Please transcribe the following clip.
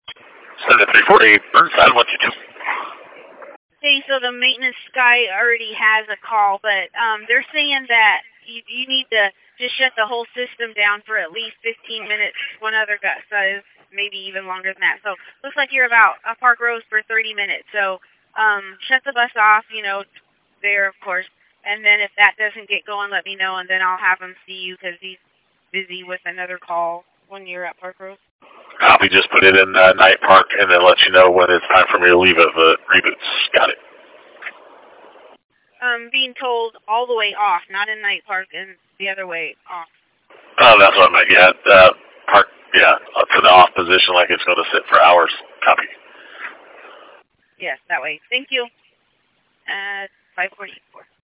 Center 340, Burnside, 122. Hey, so the maintenance guy already has a call, but they're saying that you need to just shut the whole system down for at least 15 minutes. One other guy says maybe even longer than that. So looks like you're about Park Rose for 30 minutes. So shut the bus off, there, of course. And then if that doesn't get going, let me know, and then I'll have him see you because he's busy with another call when you're at Park Rose. Copy, just put it in Night Park and then let you know when it's time for me to leave it, but reboots. Got it. Being told all the way off, not in Night Park, and the other way off. Oh, that's what I meant, yeah. Park, yeah, up to the off position like it's going to sit for hours. Copy. Yes, that way. Thank you. 544.